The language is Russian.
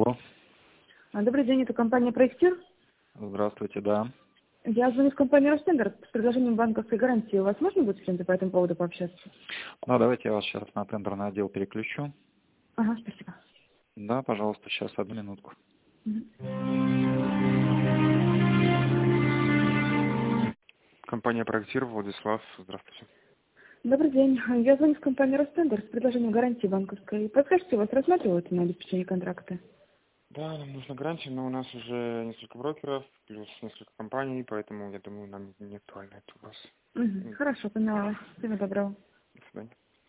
Алло. Добрый день, это компания «Проектир». Здравствуйте, да. Я звоню в компанию «Ростендер» с предложением банковской гарантии. У вас можно будет с кем-то по этому поводу пообщаться? Ну, давайте я вас сейчас на тендерный отдел переключу. Ага, спасибо. Да, пожалуйста, сейчас одну минутку. Компания «Проектир», Владислав, здравствуйте. Добрый день. Я звоню в компанию «Ростендер» с предложением гарантии банковской. Подскажите, у вас рассматривают на обеспечение контракта? Да, нам нужна гарантия, но у нас уже несколько брокеров, плюс несколько компаний, поэтому, я думаю, нам не актуально это у вас. Хорошо, поняла вас. Всего доброго. До свидания.